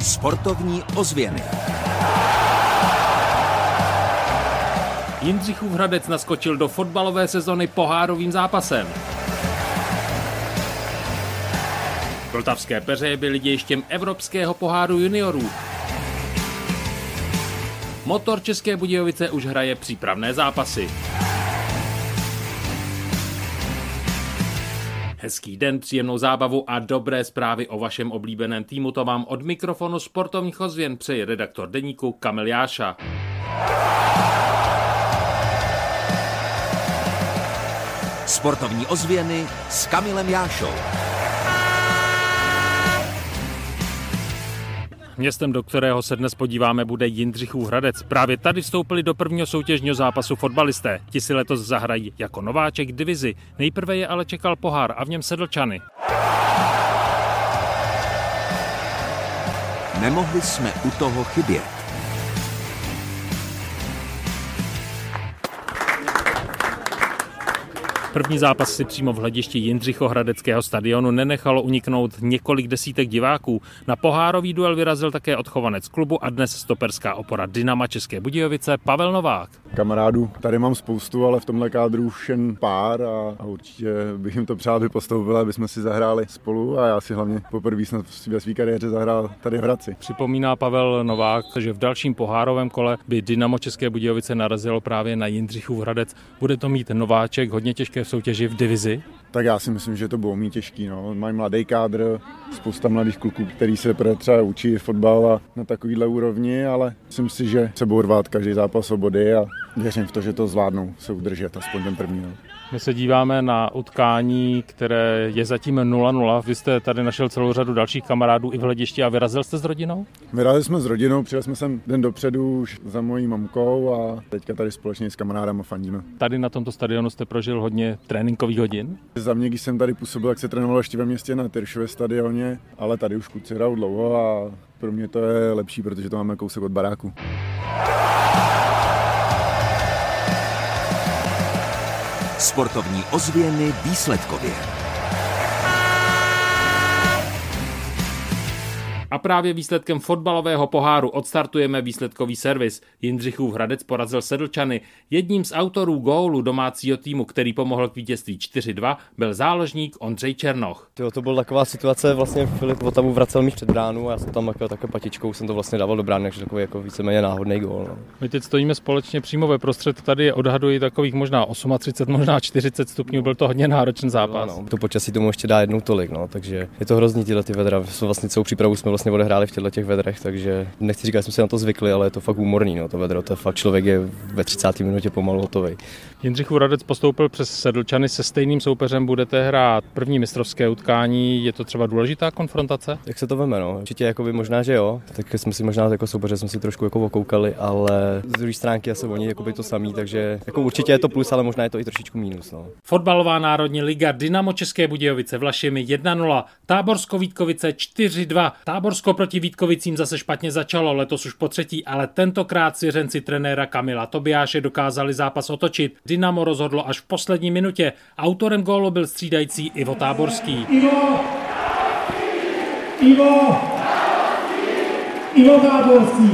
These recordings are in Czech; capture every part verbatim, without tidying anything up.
Sportovní ozvěny. Jindřichův Hradec naskočil do fotbalové sezony pohárovým zápasem. Vltavské Peřeje byly dějištěm Evropského poháru juniorů. Motor České Budějovice už hraje přípravné zápasy. Hezký den, příjemnou zábavu a dobré zprávy o vašem oblíbeném týmu, to vám od mikrofonu Sportovních ozvěn přeje redaktor deníku Kamil Jáša. Sportovní ozvěny s Kamilem Jášou. Městem, do kterého se dnes podíváme, bude Jindřichův Hradec. Právě tady vstoupili do prvního soutěžního zápasu fotbalisté. Ti si letos zahrají jako nováček divizi. Nejprve je ale čekal pohár a v něm Sedlčany. Nemohli jsme u toho chybět. První zápas si přímo v hledišti Jindřichohradeckého stadionu nenechalo uniknout několik desítek diváků. Na pohárový duel vyrazil také odchovanec klubu a dnes stoperská opora Dynama České Budějovice Pavel Novák. Kamarádů tady mám spoustu, ale v tomhle kádru už jen pár a, a určitě bych jim to přál, aby postoupili, aby jsme si zahráli spolu a já si hlavně poprvé snad ve své kariéře zahrál tady v Hradci. Připomíná Pavel Novák, že v dalším pohárovém kole by Dynamo České Budějovice narazilo právě na Jindřichův Hradec. Bude to mít nováček, hodně těžké v soutěži v divizi? Tak já si myslím, že to bylo mít těžký. No. Mají mladý kádr, spousta mladých kluků, který se třeba učí fotbal a na takovýhle úrovni, ale myslím si, že se budou rvát každý zápas o body a věřím v to, že to zvládnou se udržet, aspoň ten první. No. My se díváme na utkání, které je zatím nula nula. Vy jste tady našel celou řadu dalších kamarádů i v hledišti a vyrazil jste s rodinou? Vyrazili jsme s rodinou, přijeli jsme sem den dopředu už za mojí mamkou a teďka tady společně s kamarádama fandíme. Tady na tomto stadionu jste prožil hodně tréninkových hodin? Za mě, když jsem tady působil, jak se trénoval ještě ve městě na Tyršově stadioně, ale tady už kluci hrajou dlouho a pro mě to je lepší, protože to máme kousek od baráku. Sportovní ozvěny výsledkově. A právě výsledkem fotbalového poháru odstartujeme výsledkový servis. Jindřichův Hradec porazil Sedlčany. Jedním z autorů gólu domácího týmu, který pomohl k vítězství čtyři dva, byl záložník Ondřej Černoch. Jo, to byla taková situace, vlastně Filip Votavu vracel mi před bránu a já jsem tam jako také patičkou jsem to vlastně dával do brány, takže takový jako víceméně náhodný gól. No. My teď stojíme společně přímo ve prostřed, tady odhaduji takových možná třicet osm, možná čtyřicet stupňů, byl to hodně náročný zápas. No, no. To počasí tomu ještě dá jednou tolik, no, takže je to hrozný tyhle ty vedra. Vlastně celou přípravu jsme vlastně odehráli v těchto těch vedrech, takže nechci říkat, že jsme si na to zvykli, ale je to fakt humorný, no, to vedro, to fakt člověk je ve třicáté minutě pomalu hotový. Jindřichův Hradec postoupil přes Sedlčany, se stejným soupeřem budete hrát první mistrovské utkání, je to třeba důležitá konfrontace? Jak se to veme, no, určitě jakoby možná, že jo, tak jsme si možná jako soupeře jsme si trošku jako okoukali, ale z druhé stránky asi oni jakoby to samý, takže jako určitě je to plus, ale možná je to i trošičku mínus, no. Fotbalová národní liga Dynamo České Budějovice Vlašimi jedna nula, Táborsko Vítkovice čtyři dva, Táborsko proti Vítkovicím zase špatně začalo, letos už po třetí, ale tentokrát svěřenci trenéra Kamila Tobiáše dokázali zápas otočit. Dynamo rozhodlo až v poslední minutě. Autorem gólu byl střídající Ivo Táborský. Ivo! Ivo! Ivo Táborský!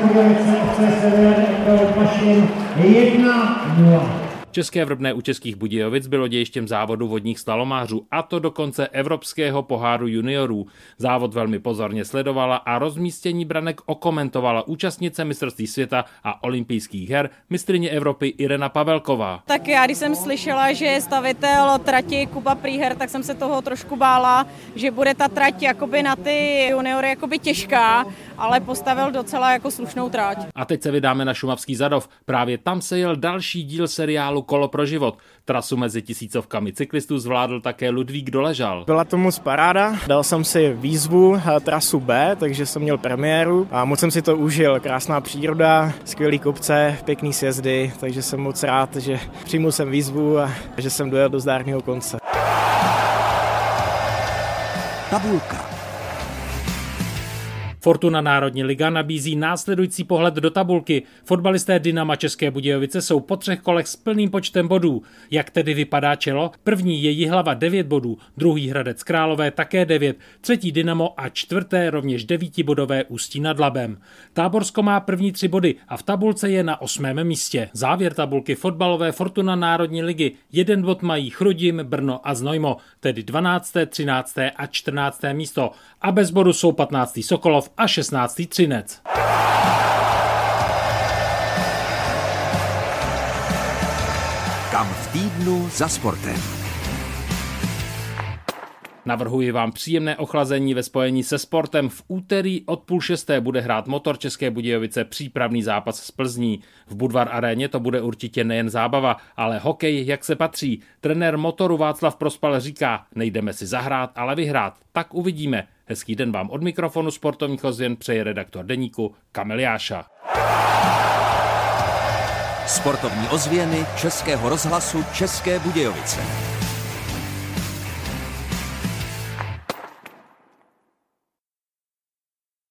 jedna nula. České Vrbné u Českých Budějovic bylo dějištěm závodu vodních slalomářů, a to dokonce Evropského poháru juniorů. Závod velmi pozorně sledovala a rozmístění branek okomentovala účastnice mistrovství světa a olympijských her mistryně Evropy Irena Pavelková. Tak já, když jsem slyšela, že je stavitel trati Kuba Prýher, tak jsem se toho trošku bála, že bude ta trať jakoby na ty juniory jakoby těžká, ale postavil docela jako slušnou trať. A teď se vydáme na šumavský Zadov. Právě tam se jel další díl seriálu Kolo pro život. Trasu mezi tisícovkami cyklistů zvládl také Ludvík Doležal. Byla to moc paráda, dal jsem si výzvu trasu B, takže jsem měl premiéru a moc jsem si to užil. Krásná příroda, skvělý kopce, pěkný sjezdy, takže jsem moc rád, že přijmul jsem výzvu a že jsem dojel do zdárného konce. Tabulka. Fortuna Národní liga nabízí následující pohled do tabulky. Fotbalisté Dynama České Budějovice jsou po třech kolech s plným počtem bodů. Jak tedy vypadá čelo? První je Jihlava devět bodů, druhý Hradec Králové také devět, třetí Dynamo a čtvrté rovněž devítibodové Ústí nad Labem. Táborsko má první tři body a v tabulce je na osmém místě. Závěr tabulky fotbalové Fortuna Národní ligy. Jeden bod mají Chrudim, Brno a Znojmo, tedy dvanácté, třinácté a čtrnácté místo. A bez bodu jsou patnáctý Sokolov a šestnáctý Třinec. Kam v týdnu za sportem. Navrhuji vám příjemné ochlazení ve spojení se sportem. V úterý od půl šesté bude hrát Motor České Budějovice přípravný zápas s Plzní. V Budvar aréně to bude určitě nejen zábava, ale hokej, jak se patří. Trenér Motoru Václav Prospal říká, nejdeme si zahrát, ale vyhrát. Tak uvidíme. Hezký den vám od mikrofonu Sportovních ozvěn přeje redaktor deníku Kamil Jáša. Sportovní ozvěny Českého rozhlasu České Budějovice.